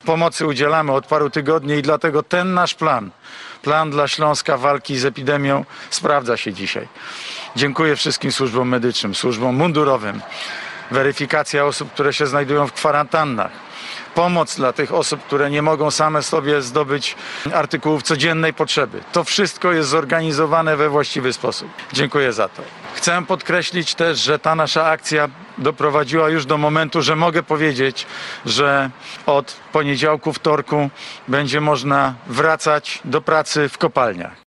pomocy udzielamy od paru tygodni i dlatego ten nasz plan dla Śląska walki z epidemią sprawdza się dzisiaj. Dziękuję wszystkim służbom medycznym, służbom mundurowym, weryfikacja osób, które się znajdują w kwarantannach, pomoc dla tych osób, które nie mogą same sobie zdobyć artykułów codziennej potrzeby. To wszystko jest zorganizowane we właściwy sposób. Dziękuję za to. Chcę podkreślić też, że ta nasza akcja doprowadziła już do momentu, że mogę powiedzieć, że od poniedziałku, wtorku będzie można wracać do pracy w kopalniach.